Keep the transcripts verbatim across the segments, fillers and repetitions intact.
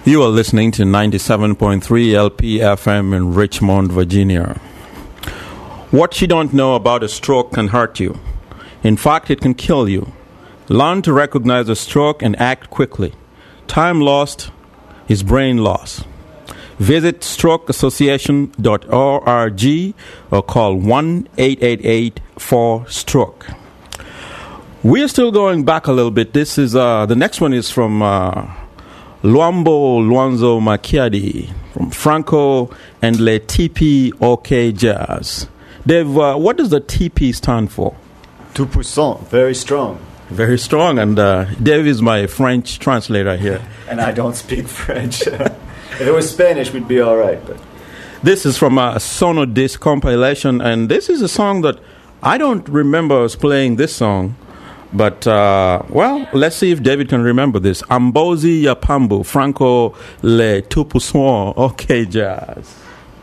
You are listening to ninety-seven point three L P F M in Richmond, Virginia. What you don't know about a stroke can hurt you. In fact, it can kill you. Learn to recognize a stroke and act quickly. Time lost is brain loss. Visit stroke association dot org or call one eight eight eight four stroke. We are still going back a little bit. This is uh, the next one is from uh, Luambo Luanzo Makiadi from Franco and Le T P OK Jazz. Dave, uh, what does the T P stand for? Tout puissant, very strong. Very strong, and uh, Dave is my French translator here. And I don't speak French. If it was Spanish, we'd be all right. But this is from a Sonodisc compilation, and this is a song that I don't remember us playing this song. But, uh, well, let's see if David can remember this. Ambozi Yapambu, Franco Le Tout Puissant, OK Jazz.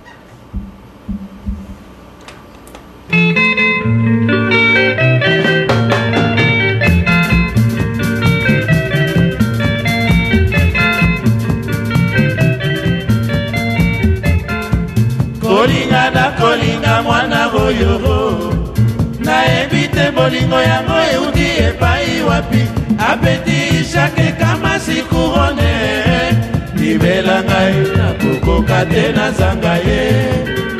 Kolinga na kolinga mwana goyo na ebite bolingo yango euti epai wapi apeti shake kama sikurone libela ngai na kukoka te na zanga ye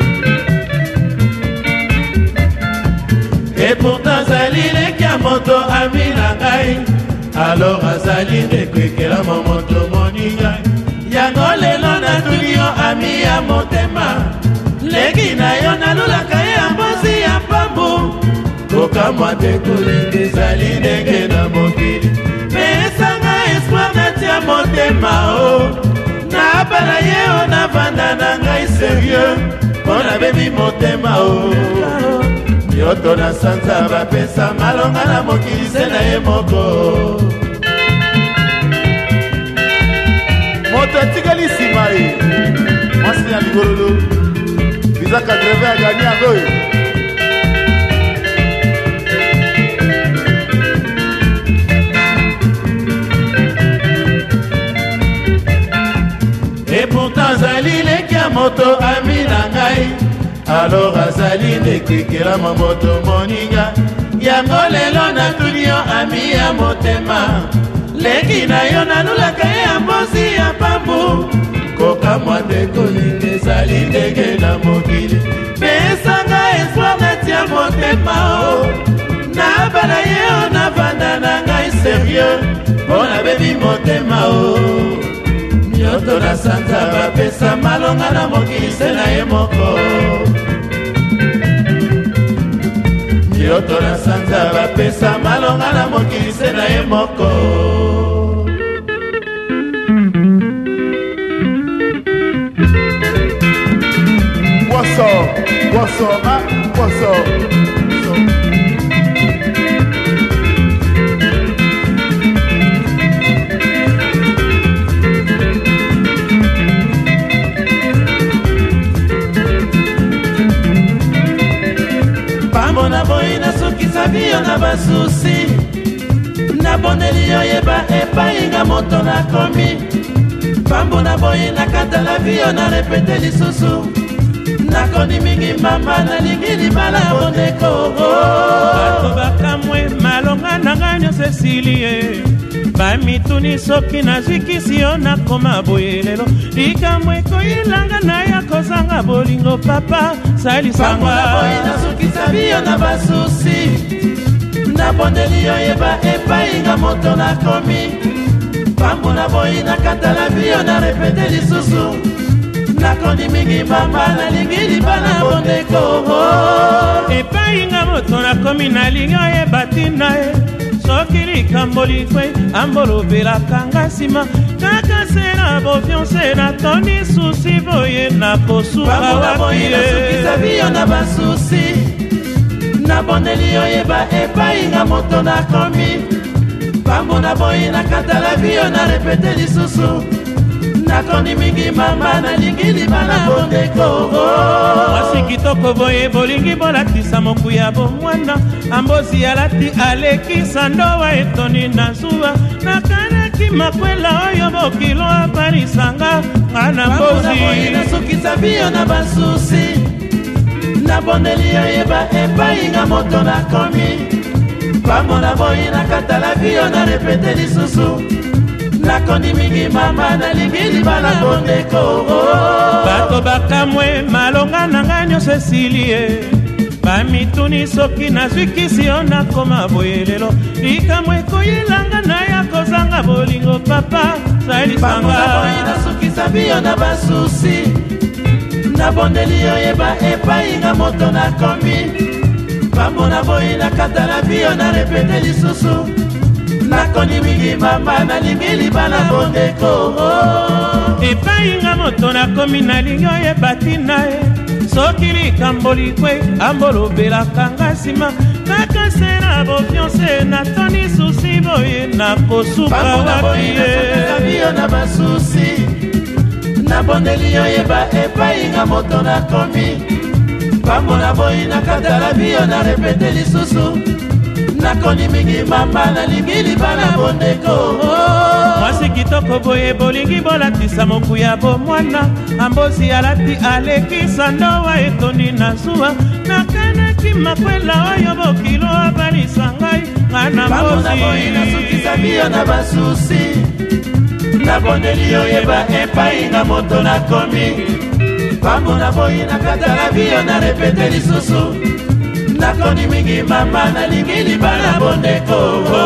et pourtant zali lekia moto ami na ngai alors azali nekwekela momoto moninga yango lelo na tulio ami ya motema leki na yo nalulaka ye ambozi ya pambu koka mwate kolenge zali ndenge na mokili pesanga espoir natia motema o na bala ye o na vanda na ngai sérieux mpona bebi motema o yoto na sanza bapesa malonga na mokili se na ye moko moto atikali nsima ye mwasi ya ligololo biza kadreve agani yango ye et pourtant azali lekia moto ami na ngai alors azali nekwekela momoto moninga yango lelo natuli yo ami ya motema leki na yo nalulaka ye ya mbozi ya pambu koka mwate kolinga ezali ndenge na mokili pesanga espoir natia motema o na bala ye o na vanda na ngai sérieux mpona bebi motema o nyoto na sanza bapesa malonga na mokili se na ye moko nyoto na sanza bapesa malonga na mokili se na ye moko What's up? What's up? Huh? What's up? Pambo na boyi na sukisa biyo na basusi na boneli yo yeba epai nga moto na komi pambo na boyi na katala biyo na repete lisusu nakoni mingi mama nalingi libala bondeko bato bakamwe malonga na ngai nyonso esili ye bamituni soki nazwikisi yo nakoma boye lelo likambo ekoyilanga na ya kozanga bolingo papa salisanga nasukisa biyo na basusi nabondeli yo yeba epai nga moto nakomi pambo na boyi nakatala biyo na repete lisusu nakoni mingi mama nalingi libala bondeko epai nga moto nakomi nalingi oyeba ntina ye soki likambo likwe ambolobelaka nga nsima kaka se na bofiance natoni susi boye na kosuka wapi nasukisa biyo na basusi nabondeli oyeba epai nga moto nakomi pambo na boyi nakatala biyo na repete lisusu nakoni mingi mama nalingi libala bondeko mwasi kitoko boye bolingi bolakisa mokuya bomwana ambozi alati alekisa ndowa etoni na zuwa nakana makwela oyo bokilo aparisanga ngana mbozi nasukisa biyo na basusi nabondeli oyeba epai nga moto nakomi pambo na boyi nakatala biyo na repete lisusu nakondi mingi mama nalingi libala bondeko bato bakamwe malonga na nga nyonso esilie bamituni soki nazwikisi yo nakoma boye lelo likamwe ekoyelanga na ya kozanga bolingo papa salisanga nasukisa biyo na basusi nabondeli oyeba epai nga moto nakomi pambo na boyi nakatala biyo na repete lisusu nakoni mingi mama nalingi libala bondeko epai nga moto nakomi nalingi oyeba tina ye soki likambo likwe ambolobelaka nga nsima nakasela bofiance natoni susi boye nakosuka wapi ye na basusi nabondeli oyeba epai nga moto nakomi pambo na boyi nakatala biyo na repete lisusu nakoni mingi mama nalingi libala bondeko mwasi kitoko boye bolingi bolatisa mokuya bomwana ambosi alati alekisa ndowa etondi na zuwa nakanaki makwela oyo bokilo abalisa ngai ngana mbosi nasukisa biyo na basusi nabondeli oyeba epai nga moto nakomi pambo na boyi nakatala biyo na repete lisusu nakoni mingi mama nalingi libala bondeko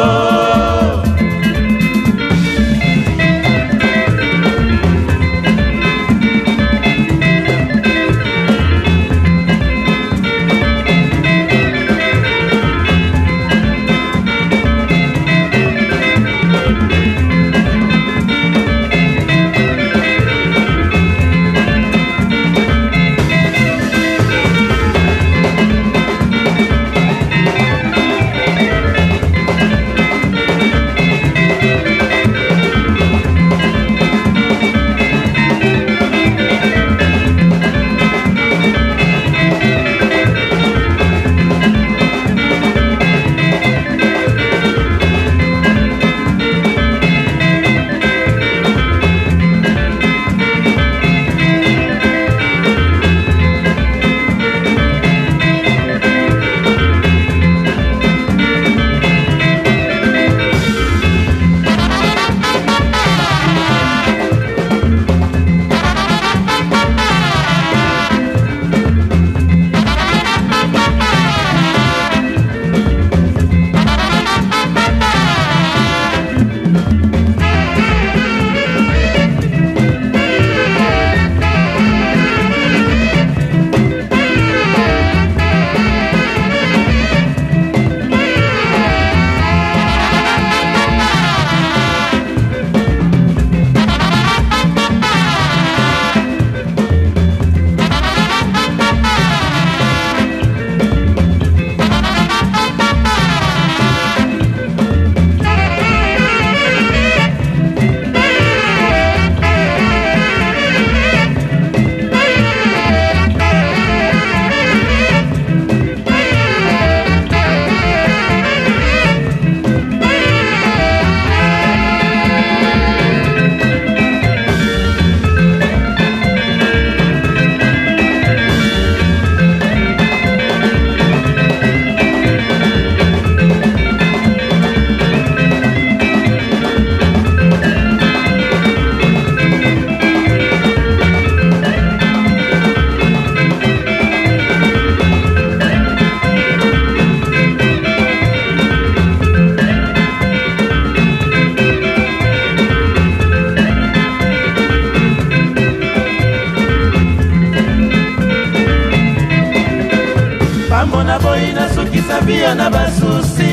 biyo na basusi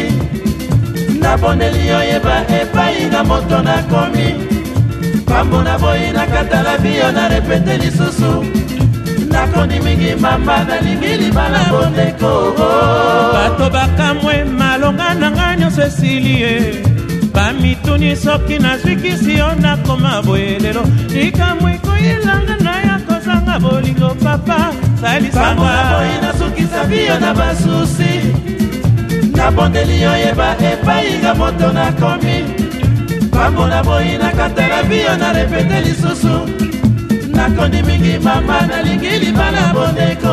nabondeli oyeba epai nga moto nakomi pambo na boyi nakatala biyo na repete lisusu nakoni mingi mama nalingi libala bondeko bato bakamwe malonga na nga nyonso esilie bamituni soki nazwikisi yo nakoma boye lelo likamwe koyelanga na ya kozanga bolingo papa salisanga boyi nasukisa biyo na basusi nabondeli oyeba epai nga moto nakomi pambo na boyi nakatala biyo na repete lisusu nakondi mingi mama nalingi libala bondeko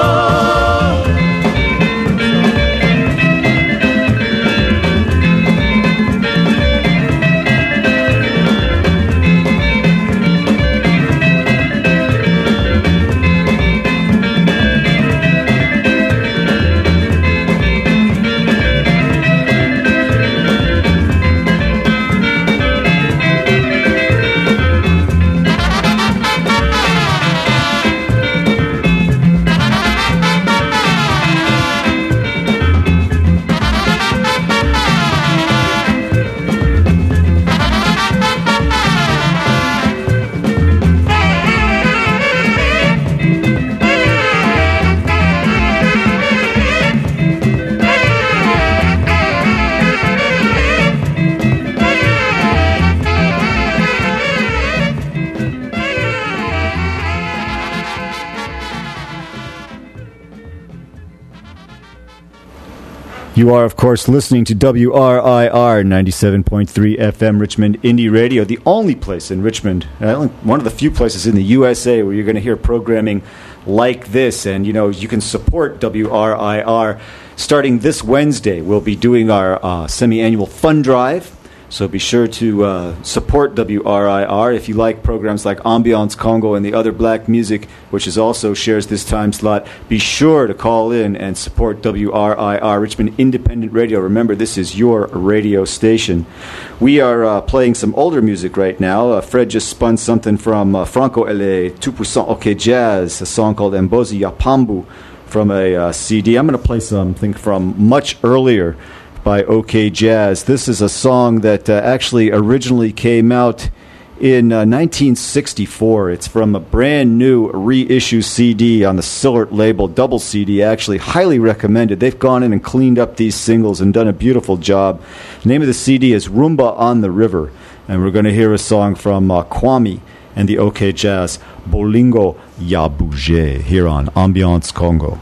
You are, of course, listening to W R I R ninety-seven point three F M Richmond Indie Radio, the only place in Richmond, uh, one of the few places in the U S A where you're going to hear programming like this. And, you know, you can support W R I R. Starting this Wednesday, we'll be doing our uh, semi-annual fund drive. So be sure to uh, support W R I R if you like programs like Ambiance Congo and the other black music, which is also shares this time slot. Be sure to call in and support W R I R, Richmond Independent Radio. Remember, this is your radio station. We are uh, playing some older music right now. Uh, Fred just spun something from uh, Franco L A, two percent OK Jazz, a song called Mbozi ya Pambu from a uh, C D. I'm going to play something from much earlier by OK Jazz. This is a song that uh, actually originally came out in uh, nineteen sixty-four. It's from a brand new reissue C D on the Sillert label, double C D actually, highly recommended. They've gone in and cleaned up these singles and done a beautiful job. The name of the C D is Rumba on the River, and we're going to hear a song from uh, Kwame and the OK Jazz, Bolingo Ya Bouge, here on Ambiance Congo.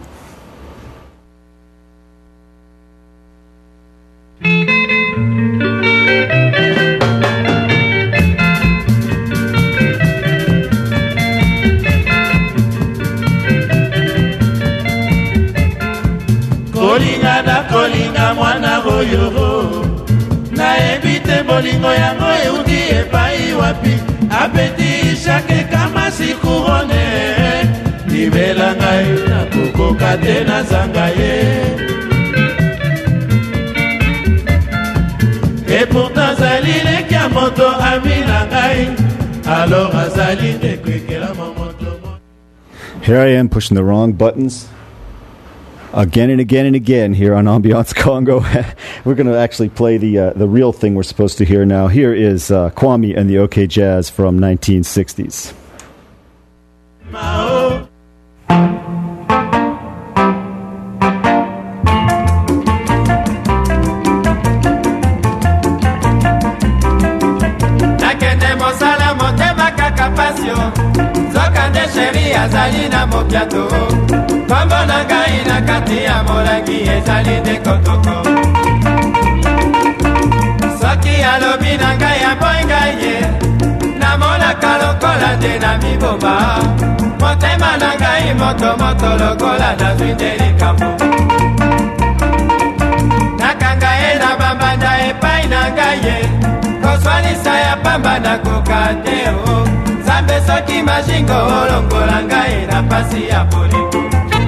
Kolinga na kolinga mwana royo na ebite bolingo yango eudi epai wapi apeti shake kama sikurone libela ngai na kukoka te na zanga ye et pourtant zali lekia moto amina ngai alors azali te kwekela moto. Here I am pushing the wrong buttons again and again and again here on Ambiance Congo. We're going to actually play the uh, the real thing we're supposed to hear now. Here is uh, Kwame and the OK Jazz from nineteen sixties. Mao. Nakende mosala motema kaka pasio zokande sheri azali na mopiato kombo na ngai na kati ya molangi ezali de kotoko soki alobi na ngai aboyi ngai ye namonaka lokola te na miboma motema na ngai motomoto lokola nazwi nde likambo nakanga ye na bambanda epai na ngai ye koswanisa ya pamba nakoka te o nzambe soki mashingo olongola ngai na pasi ya bolingo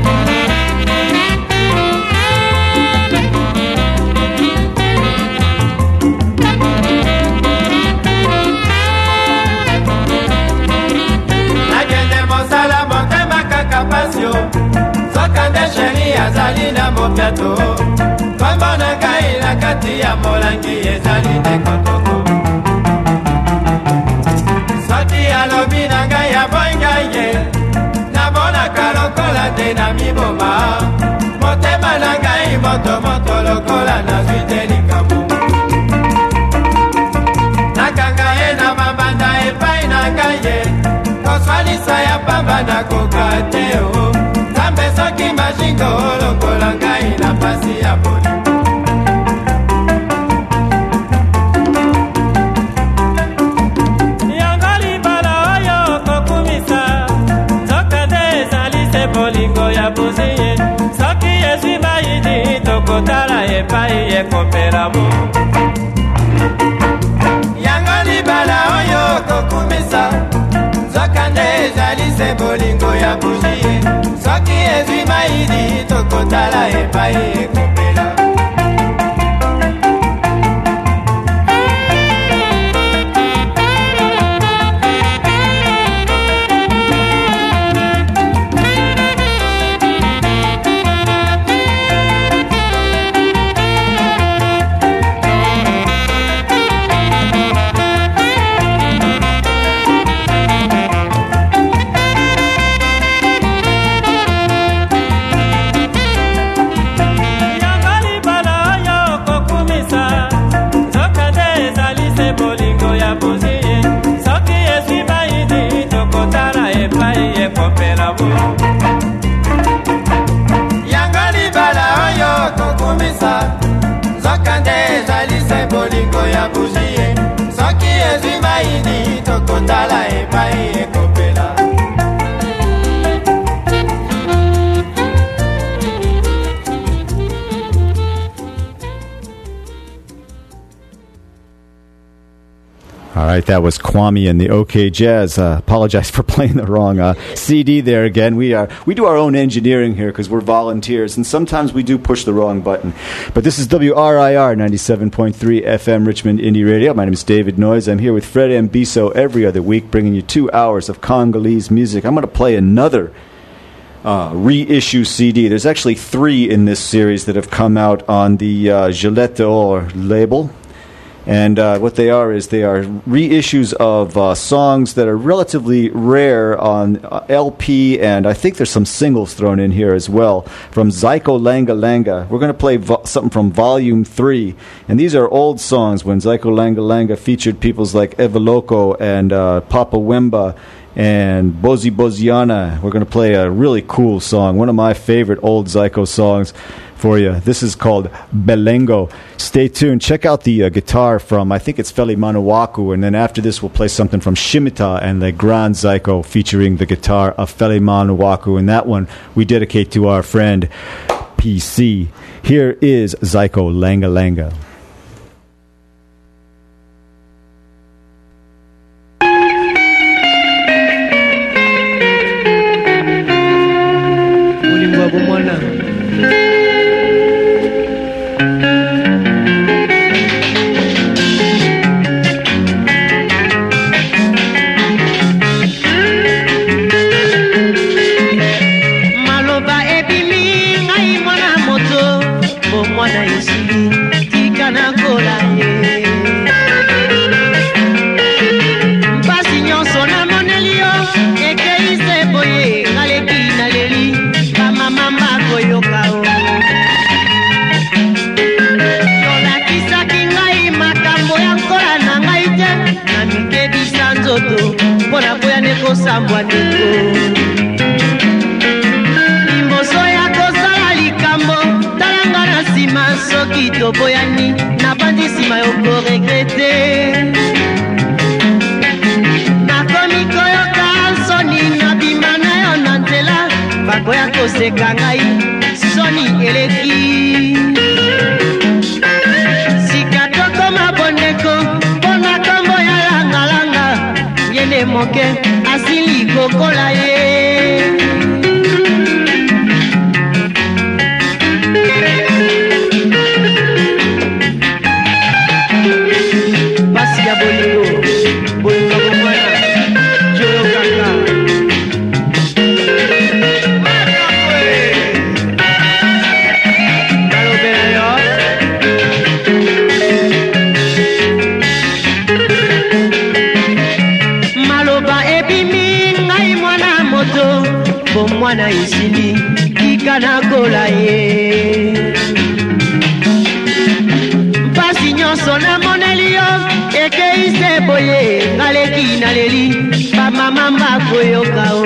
sokande sheri azali na mopiato kombo na ngai na kati ya molangi ezali te kotoko soki alobi na ngai aboyi ngai ye namonaka lokola te na miboma motema na ngai motomoto lokola nazwi te likambo nakanga ye na mabanda epai na ngai ye koswanisa ya pamba nakoka te o nzambe soki mashingo olongola ngai na pasi ya bolingo tokotala epai ekopela bo yango libala oyo kokumisa nzoka nde ezali se bolingo ya bugie soki ezwi maidi tokotala epai ekopela bolingo ya bugie soki ezwi maidi tokotala epai ekopela All right, that was Kwame and the OK Jazz. Uh, apologize for playing the wrong uh, C D there again. We are we do our own engineering here because we're volunteers, and sometimes we do push the wrong button. But this is W R I R ninety-seven point three F M Richmond Indie Radio. My name is David Noyes. I'm here with Fred Mbiso every other week, bringing you two hours of Congolese music. I'm going to play another uh, reissue C D. There's actually three in this series that have come out on the uh, Gillette d'Or label. And uh, what they are is they are reissues of uh, songs that are relatively rare on uh, L P, and I think there's some singles thrown in here as well, from Zyko Langa Langa. We're going to play vo- something from Volume three, and these are old songs when Zyko Langa Langa featured peoples like Evoloko and uh, Papa Wemba and Bozi Boziana. We're going to play a really cool song, one of my favorite old Zyko songs for you. This is called Belengo. Stay tuned. Check out the uh, guitar from, I think it's Feli Manawaku, and then after this we'll play something from Shimita and the Grand Zyko featuring the guitar of Feli Manawaku, and that one we dedicate to our friend P C. Here is Zyko Langa Langa. Sambwa niko Imboso ya kosala likambo Talanga na sima soki toboyani Na bandi sima yoko regrete Na komi koyoka soni Na bimana yo nantela Bako ya koseka ngai Soni eleki Sika toko mabondeko Pona kambo ya langa langa Yene moke Asili kokola ye Basi ya bolingo Bolingo kumwana Joyo kaka Makakwe Kalo bena yo Maloba ebimi ngai mwana moto Bo mwana isili Kika kola ye Mpasi nyonso na monelio Eke ise boye Ngaleki naleli Pa mama mbako yokao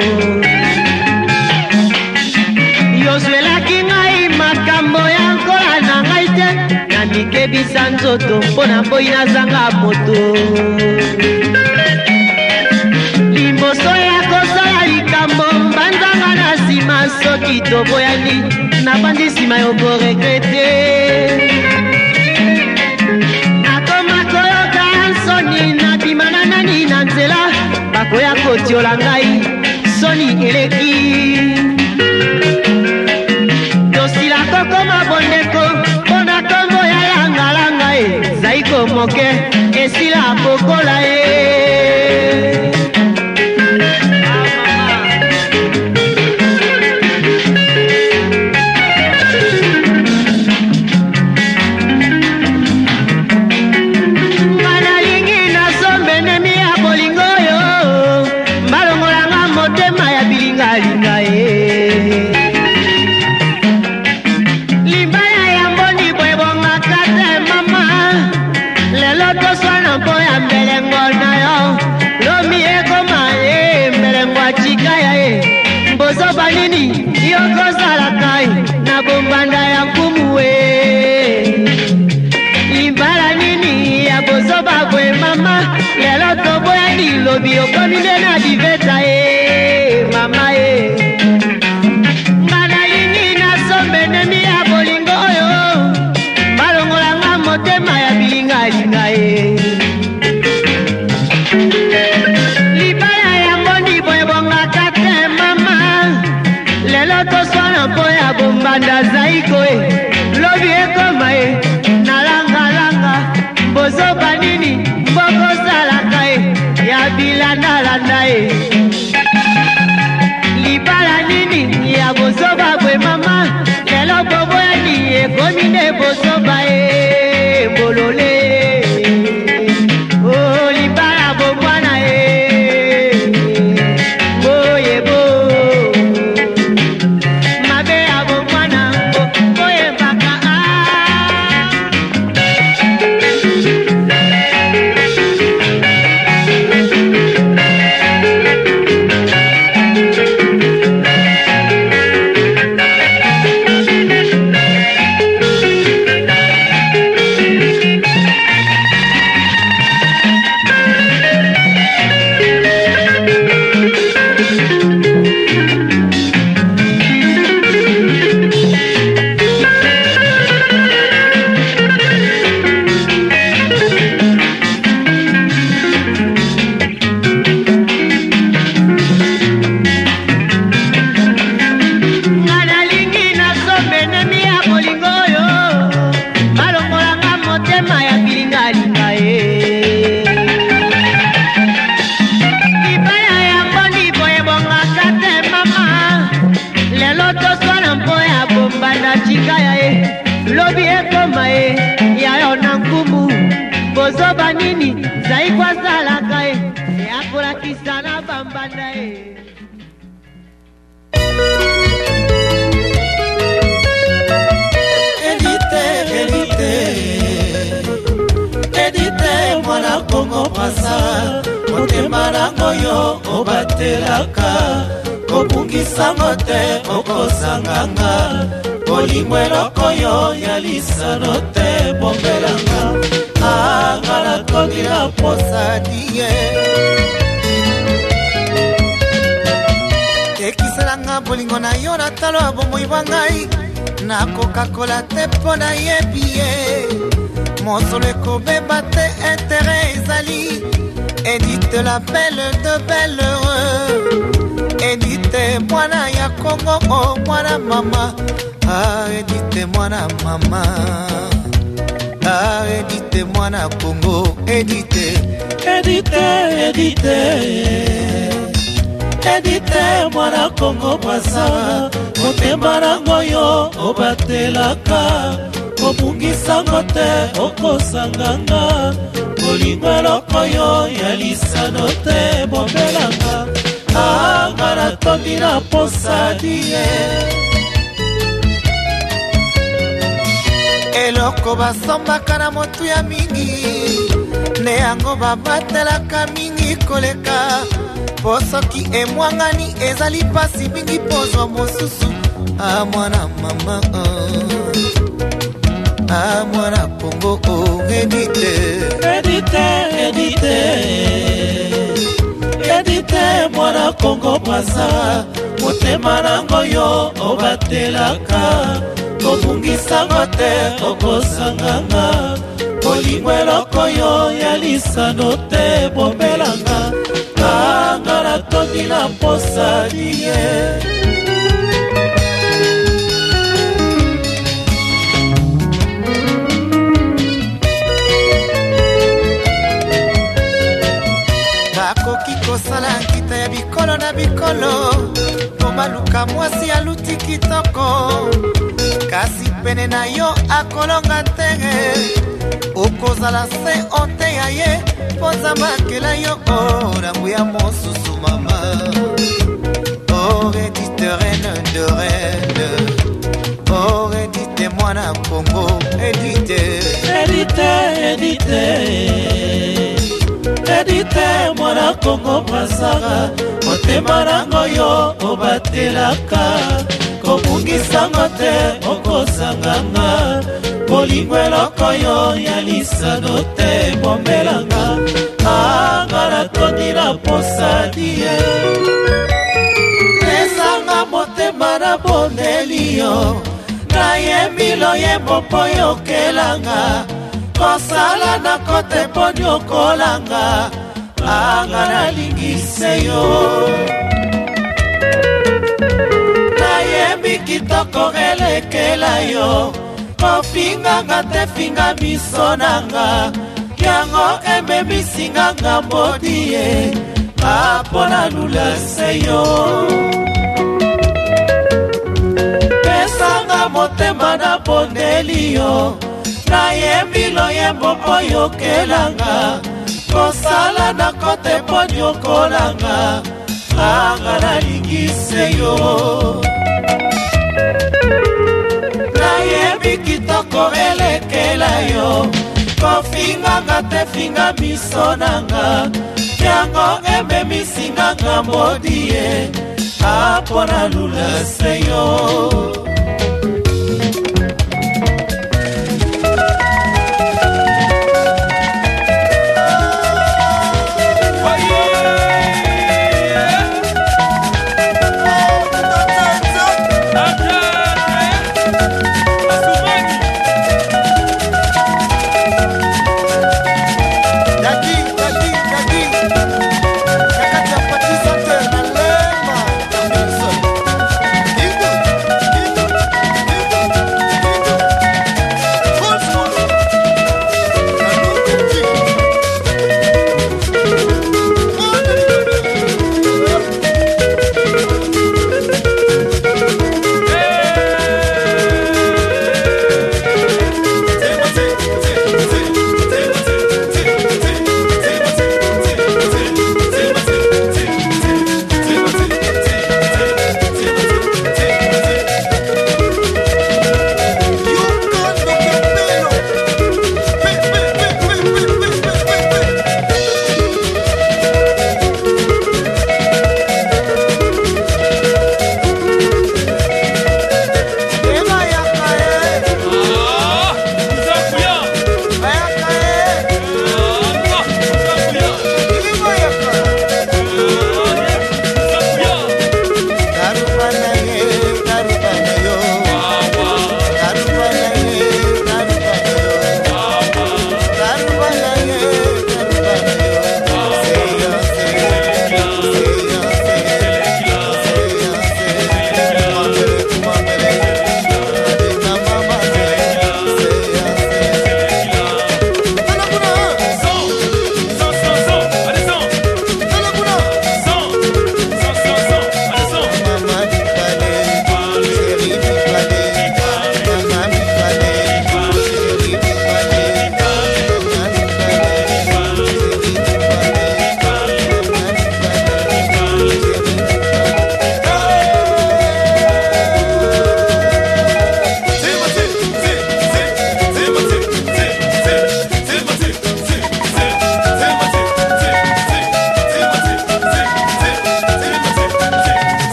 Yozwelaki ngai makambo ya nkola na ngai te Na mikebisa nzoto Mpona boyi na zanga moto Limboso ya kosala likambo Mbanzanga na sima soki toboyani Na bandi sima yoko regrete Sika toko mabondeko Pona komi koyoka soni Na bimana yo nantela Bako ya koseka ngai Soni eleki Basi ya bolingo Bolingo bomwana Joyo kaka Kalo bena yo Maloba ebimi ngai mwana moto Bo mwana isili Kika kola ye oya kotiola ngai soni eleki tosila kokoma bondeko mpona kombo ya langalanga e zaiko moke esila kokola e Banini yoko salakai na bombanda ya kumue Limbala nini ya bozoba bwe mama lelo tobo ya dilobi okomide na diveta e mama e Ngana lingi na sombe nemi ya bolingo oyo balongola nga motema ya bilinga linga e bombanda zaiko e lobi ekoma e nalanga langa bozo banini mboko salaka e ya bilanda landa e libala nini ya bozo babwe mama lelo bobo ya ni ekomi ne bozo ba e bolole oh libala bomwana e boye bo lobi ekoma e yayo na nkumu bozoba nini zaikwa salaka e yakolakisa na bambanda e Edite, edite Edite mwana Kongo pasa motema nango yo obatelaka kobungisa mote okosanganga Bolingo eloko yo ya lisano te bombelanga Angala tondila posa diye Tekisalanga bolingo na yo na talo abomo ibangai Na Coca-Cola te pona yebiye Monsolo ekobeba te intere ezali Edite la belle de belle heureux Edite mwana ya Kongo oh mwana mama Ah, edite mwana mama Ah, edite mwana Congo Edite Edite, edite Edite mwana Congo pasa motema nango yo obatelaka kobungisa ngote okosanganga bolingo eloko yo ya lisano te bombelanga Ah, ngana tondi na posa die Eloko basombaka na motu ya mingi Ne yango babatelaka mingi koleka Po soki emwangani ezali pasi mingi pozwa mosusu Ah mwana mama Ah mwana Kongo oh edite Edite, edite Edite mwana Kongo pasa Motema nango yo obatelaka Kobungisa ngote okosanganga Bolingo eloko yo ya lisano te bombelanga Kanga tondi na posa die. Bakoki kosala nkita ya bikolo na bikolo po baluka mwasi aluti kitoko kasi pene na yo akolonga ntenge okozala se onte ya ye poza makela yo orangu ya mosusu mama oredite reine de reine oredite mwana Kongo edite edite edite edite mwana Kongo pasaka motema nango yo obatelaka komungisango te okosanganga bolingo eloko yo ya lisano te bombelanga anga natondi na posadie ezanga motema na bondeli yo nayembi loyembo mpo yokelanga kosala na kote mpo nyokolanga anga nalingise yo nayembi kitoko elekela yo kofinganga te finga miso nanga yango ememisinganga mbodie apona lulase yo pesanga motema na bondeli yo nayembi loyembo mpo yokelanga kosala na kote mpo nyokolanga anga nalingise yo nayembi kitoko elekela yo kofinganga te finga miso nanga yango ememisinganga mbodie apona lulase yo Thank you.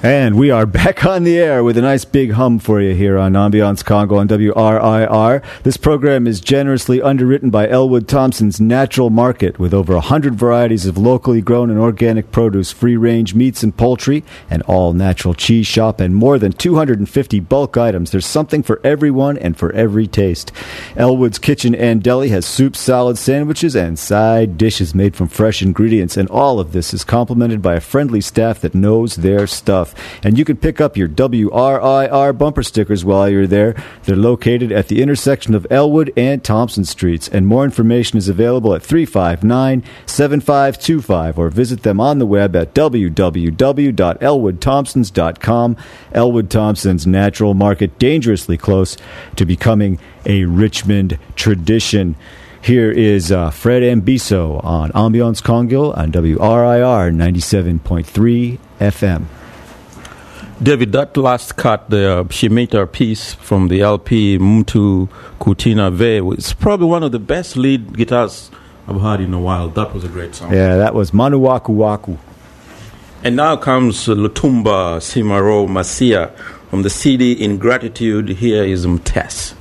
And we are back on the air with a nice big hum for you here on Ambiance Congo on W R I R. This program is generously underwritten by Elwood Thompson's Natural Market, with over one hundred varieties of locally grown and organic produce, free-range meats and poultry, an all-natural cheese shop, and more than two hundred fifty bulk items. There's something for everyone and for every taste. Elwood's Kitchen and Deli has soup, salads, sandwiches, and side dishes made from fresh ingredients, and all of this is complemented by a friendly staff that knows their stuff. And you can pick up your W R I R bumper stickers while you're there. They're located at the intersection of Elwood and Thompson Streets. And more information is available at three five nine, seven five two five, or visit them on the web at w w w dot elwood thompsons dot com. Elwood Thompson's Natural Market, dangerously close to becoming a Richmond tradition. Here is uh, Fred Ambiso on Ambiance Congo on W R I R ninety-seven point three F M. David, that last cut there, she made her piece from the L P Mtu Kutina Ve. It's probably one of the best lead guitars I've heard in a while. That was a great song. Yeah, that was Manu Waku Waku. And now comes Lutumba Simaro Masia from the C D Ingratitude. Here is Mtes.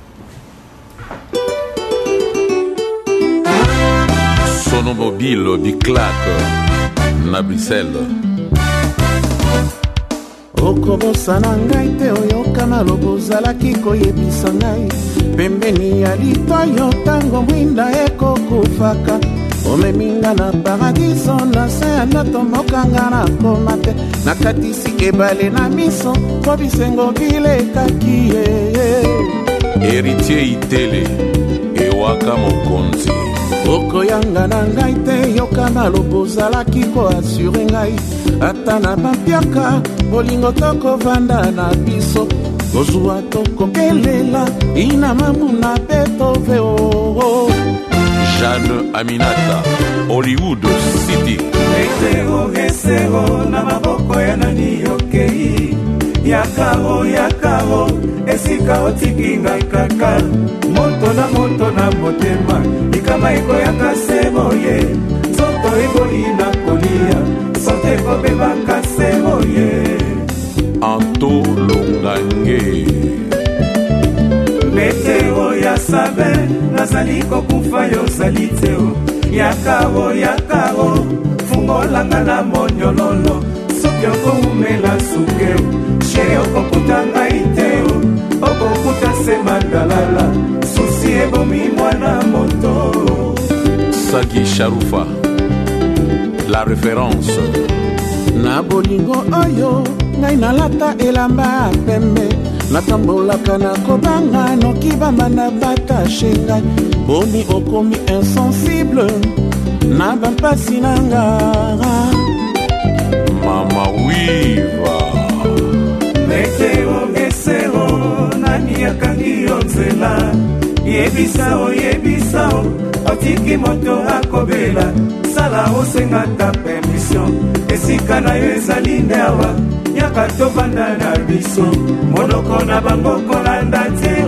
Sono mobile di claque na Bruxelles. okobosa na ngai te oyoka maloba ozalaki koyebisa ngai pembeni ya litoyo ntango mwinda ekokufaka omeminga na paradiso na se ya ndoto mokanga na koma te nakatisi ebale na miso po bisengo bilekaki ye héritier itele ewaka mokonzi okoyanga na ngai te yoka maloba ozalaki koassure ngai ata na bampiaka bolingo tokovanda na biso kozwa tokokelela ina mamuna pe tove o Jeanne Aminata Hollywood City Etero esero na maboko ya nani yokei yakao yakao esika otiki ngai kaka moto na moto na motema ikama iko yakasemo ye zoto iko ina kolia sote ko beba kasemo ye Anto Longange Meteo ya sabe nazali kokufa yo saliteo yakao yakao fungolanga na monyololo sokyo kumela sukeo sheo kokutanga iteo okokuta semandalala susi ebomi mwana moto Sagi Sharufa la référence na bolingo oyo ngai nalata elamba pembe natambolaka na kobanga noki bamba na batashe ngai boni okomi insensible na bampasi na nga Mama Wiva Meteo esero nani akangi onzela yebisao yebisao otiki moto akobela sala osengata permission esika na yo ezali ndewa yaka tovanda na biso monoko na bango kolanda te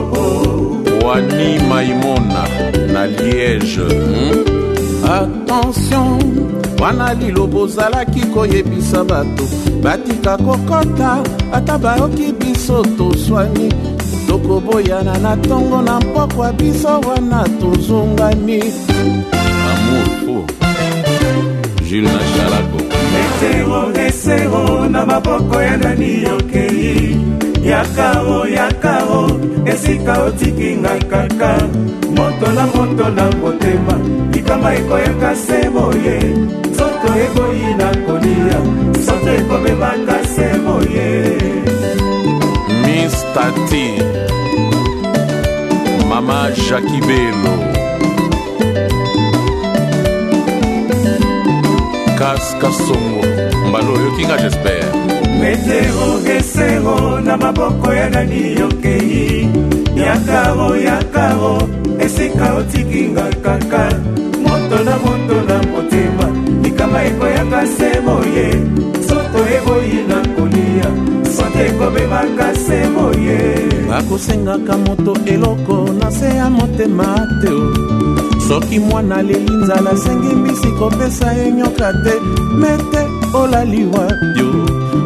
Wani Maimona na Liège hmm? Attention wana lilobo ozalaki koyebisa bato batika kokota ata bayoki biso toswani tokoboyana na ntongo na mpokwa biso wana tozongani Amour fou Jules Nachalago Meteo esero na maboko ya nani yokei yakao yakao esika otiki ngai kaka moto na moto na motema ikama ekoyaka semo ye soto ekoyina kolia soto ekobebaka semo ye Miss Tati Mama Jackie Bello Kaska Songo Mbalo yokinga j'espère Meteo esero na maboko ya nani yokei yakao yakao esika otiki ngai kaka moto na moto na motema ikama ekoyaka semo ye soto ekoyina kolia soto ekobebaka semo ye bakosengaka moto eloko na se ya motema teo soki mwana leli nzala asengi mbisi kopesa ye nyoka te mete olaliwa yo sula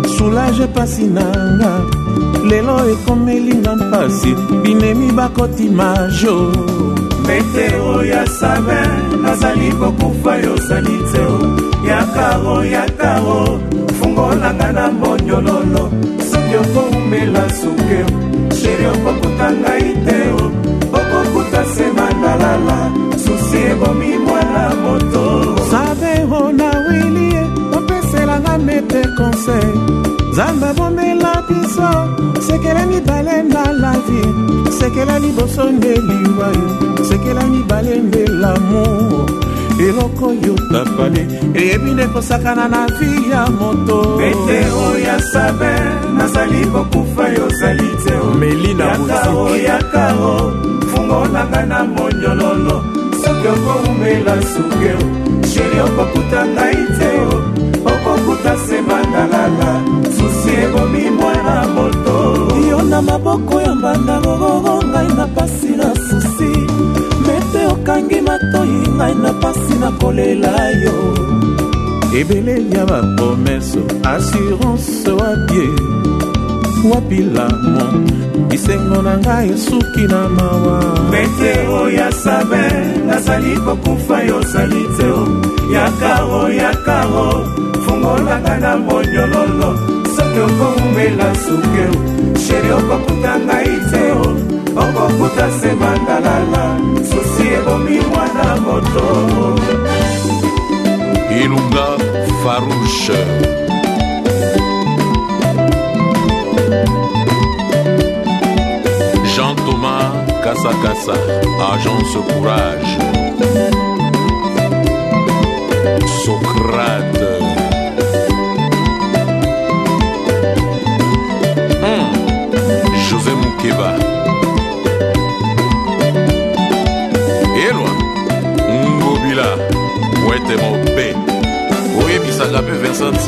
mariage pasi nanga lelo ekomelinga mpasi binemi bakoti majo meteo ya sabe nazali kokufa yozali teo yakaro yakaro fungolanga na mbonyololo soki okoumela sukeo sheri okokutanga iteo okokuta semandalala susi ebomi mwana moto sabe ona wilie opeselanga mete conseil zamba bomela biso sekela mibale na la vie sekela liboso nde liwayo sekela mibale nde l'amour eloko yo tapale eyebi nde kosakana na vi ya moto meteo ya sabe nazali kokufa yozali teo melina yakaro yakaro fungolanga na monyololo soki okoumela sukeo sheri okokutanga iteo okokuta semandalala susi ebomi mwana moto yo na maboko ya mbanda gogogo ngai na pasi na susi mete okangi matoi ngai na pasi na kolela yo ebele ya bapromeso assurance wapie wapilamo bisengo na ngai esuki na mawa meteo ya sabe nazali kokufa yozali teo yakaro yakaro fungolanga na monyololo soki okoumela sukeo sheri okokutanga iteo okokuta semandalala susi ebomi mwana moto Ilunga Farouche Jean-Thomas Kassakassa Agence Courage Socrate hmm. José Moukeba Eloi Ngobila Wete Mope Oye Bisagape Vincent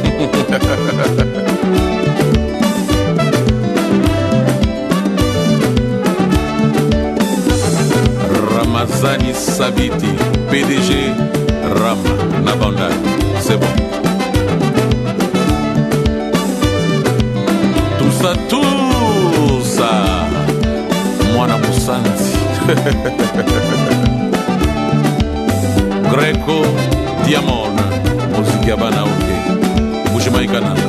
Ramazani Sabiti P D G Rama Nabanda c'est bon tout ça tout ça Mwana Musanti Greco Diamond Musique ya bana oke Bushimai Kanada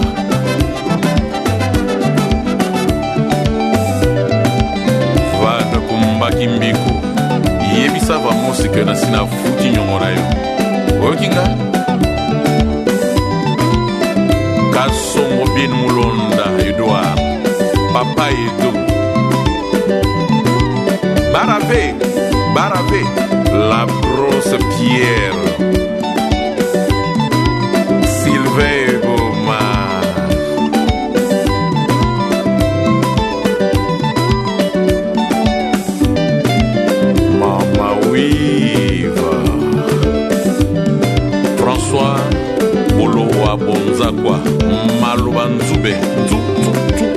Vada Kumbaki Mbiko Yebisa va musique na sina futi nyongora yo Okinga Kasongo bin mulonda Edouard Papa Edo Baravé Baravé La brosse Pierre Sylvain Goma Mama Wiva François Bolowa Bonzakwa Maluba Nzube Nzu, nzu, nzu,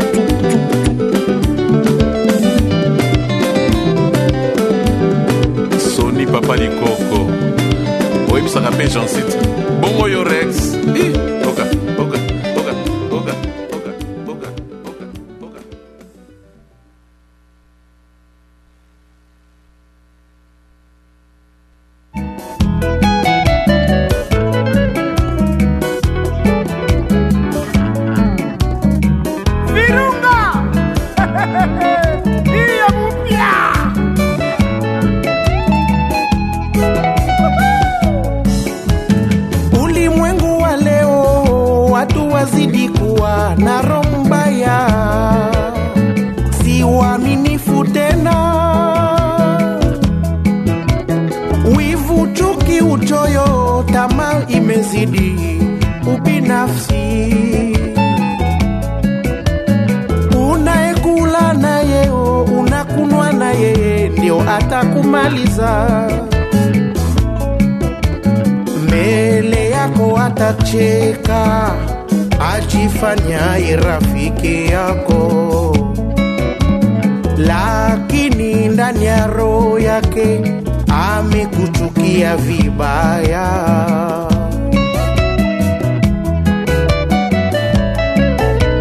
nzu. Sony Papa Likoko Oebisaka pe Jean City Bongo yo Rex Ih, Oka, Oka, Oka, Oka, Oka, Oka, Oka, Oka. wazidi kuwa na roho mbaya, si waaminifu tena, wivu, chuki, uchoyo, tamaa imezidi, ubinafsi. Unaekula na yeo, unakunwa na yeye, ndio atakumaliza. Mbele yako atacheka, ajifanyaye rafiki yako, lakini ndani ya roho yake amekuchukia vibaya.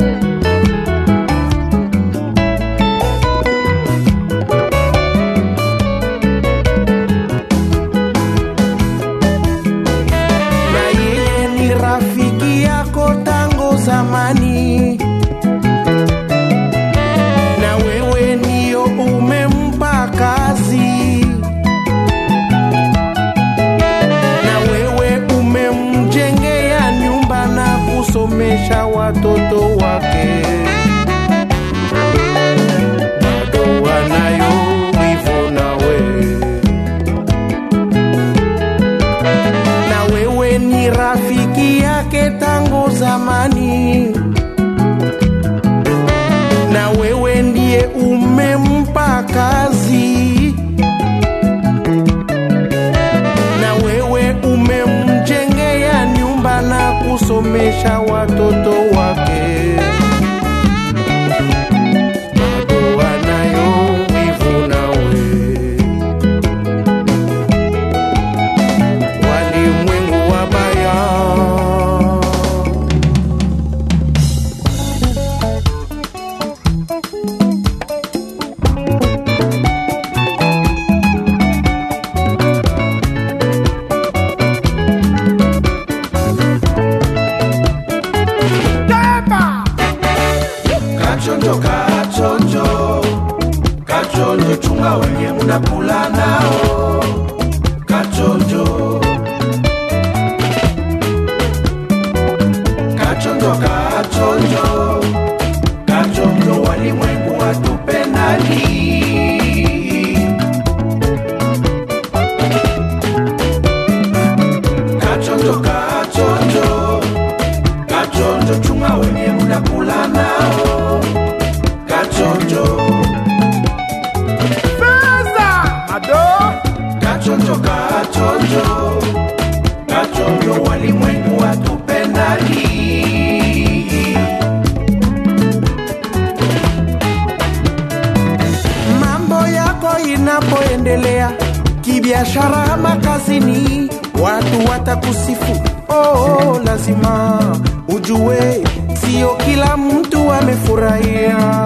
umempa kazi, na wewe umemjengea nyumba na kusomesha watoto wake, bado wanayo wivu nawe. Walimwengu wabaya, kachonjo kachonjo kachonjo, chunga wenye mnakula nao. Kachonjo kachonjo kachonjo kachonjo, walimwengu watupe nani? Kachonjo kachonjo kachonjo, chunga wenye mnakula nao. Kachonjo kachonjo kachonjo kachonjo, walimwengu watupe nani? Mambo yako inapoendelea kibiashara ama kazini, watu watakusifu. Oh, lazima ujue sio kila mtu amefurahia.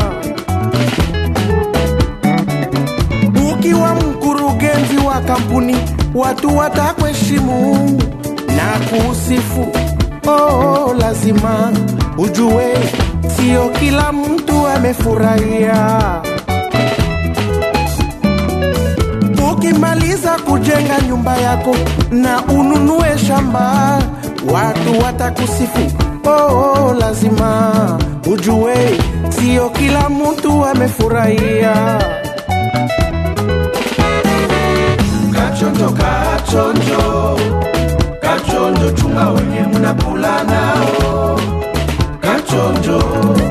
Ukiwa mkurugenzi wa kampuni, watu watakuheshimu na kusifu. Oh, lazima ujue sio kila mtu amefurahia. Ukimaliza kujenga nyumba yako na ununue shamba, watu watakusifu. Oh, lazima ujue sio kila mtu amefurahia. Kachonjo kachonjo kachonjo, chunga wenye mnakula nao. Kachonjo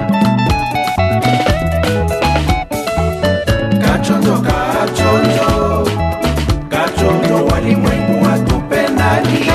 kachonjo kachonjo kachonjo, walimwengu watupe nani?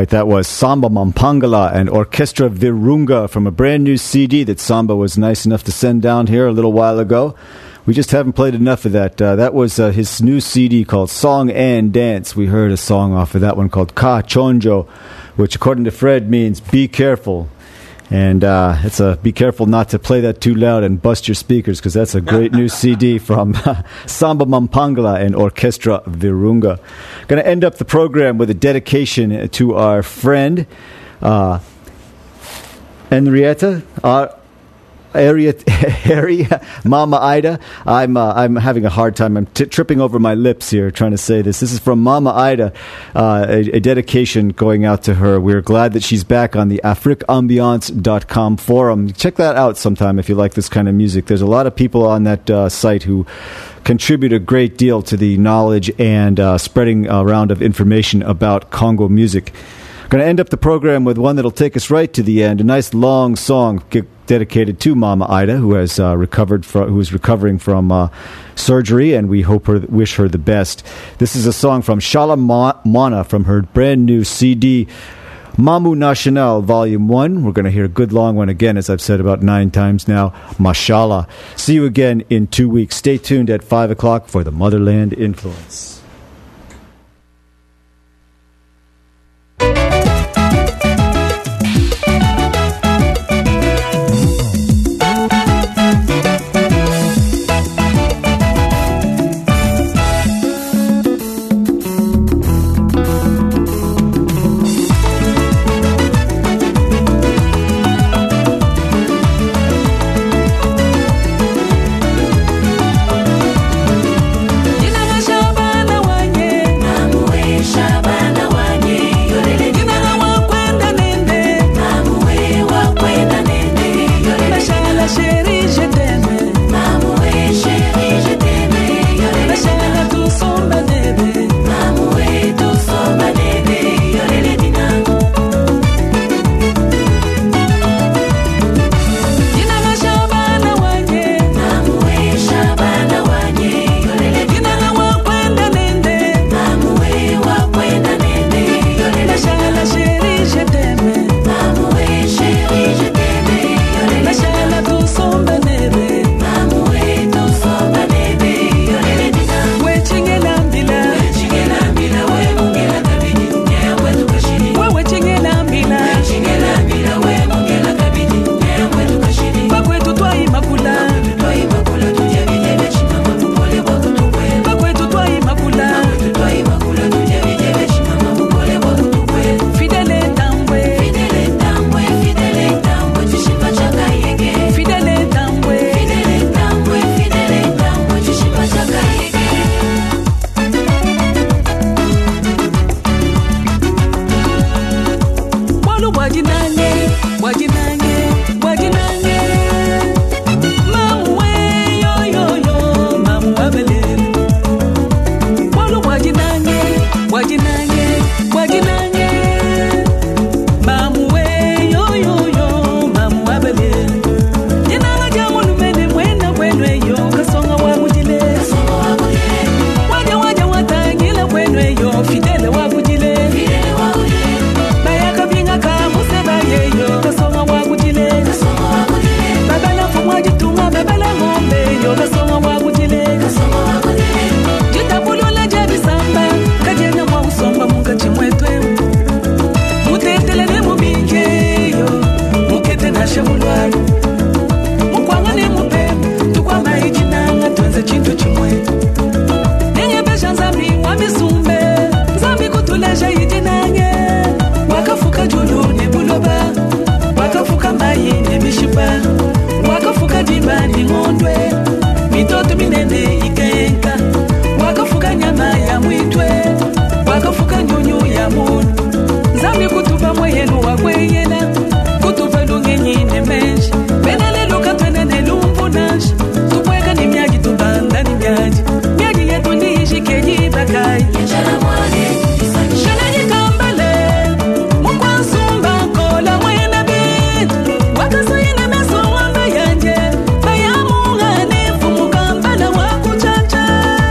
right, that was Samba Mampangala and Orchestra Virunga from a brand new C D that Samba was nice enough to send down here a little while ago. We just haven't played enough of that. Uh, that was uh, his new C D called Song and Dance. We heard a song off of that one called Ka Chonjo, which according to Fred means be careful. And uh, it's a be careful not to play that too loud and bust your speakers, because that's a great new C D from uh, Samba Mampangala and Orchestra Virunga. Going to end up the program with a dedication to our friend uh, Henrietta. Uh, Area, area, Mama Ida. I'm uh, I'm having a hard time. I'm t- tripping over my lips here trying to say this. This is from Mama Ida, uh, a, a dedication going out to her. We're glad that she's back on the afrique ambiance dot com forum. Check that out sometime if you like this kind of music. There's a lot of people on that uh, site who contribute a great deal to the knowledge and uh, spreading around of information about Congo music. Going to end up the program with one that'll take us right to the end. A nice long song g- dedicated to Mama Ida, who has uh, recovered from, who is recovering from uh, surgery, and we hope her, wish her the best. This is a song from Shala Ma- Mana from her brand new C D, Mamu National Volume One. We're going to hear a good long one again, as I've said about nine times now. Mashallah. See you again in two weeks. Stay tuned at five o'clock for the Motherland Influence.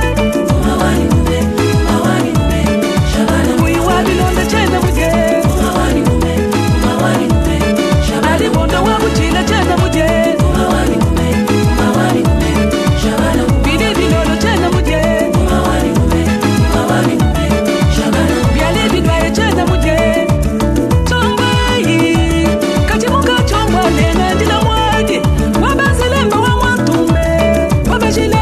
Tena gilet